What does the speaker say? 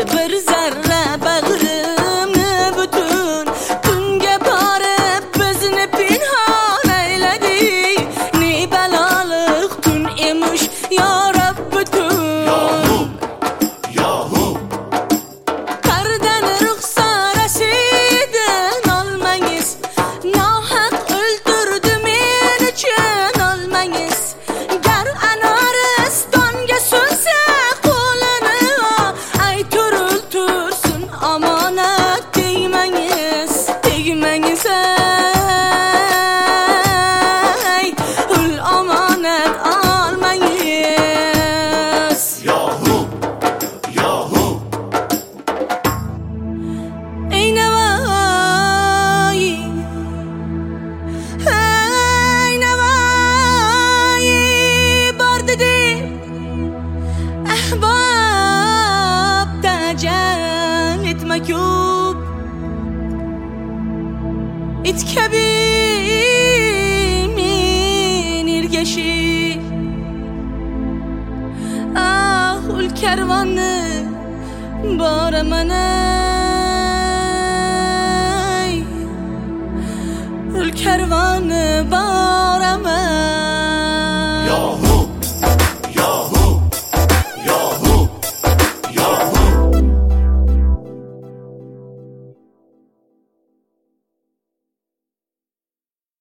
bir zarra bag'rimni butun tunga borib bizni pinhon ayladi. Ne baloliq kun emish yo Rob butun. Qardan ruxsor ashidin olmangiz, nohaq o'ldirdi men uchun olmangiz. Gar Anaristonga sunsa qo'lini, ay turul tursin omonat tegmangiz, tegmangiz ay ul omonat olmangiz. Ey Navoiy, ey Navoiy, bor dedi ahbobda jang etma ko'p. It kabi men ergashib, ah ul karvonni boraman ay, ul karvonni boraman.